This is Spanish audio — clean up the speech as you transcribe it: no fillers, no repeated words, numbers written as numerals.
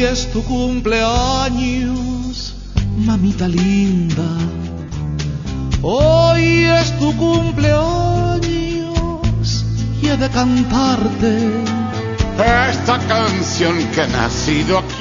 es tu cumpleaños, mamita linda. Hoy es tu cumpleaños y he de cantarte esta canción que ha nacido aquí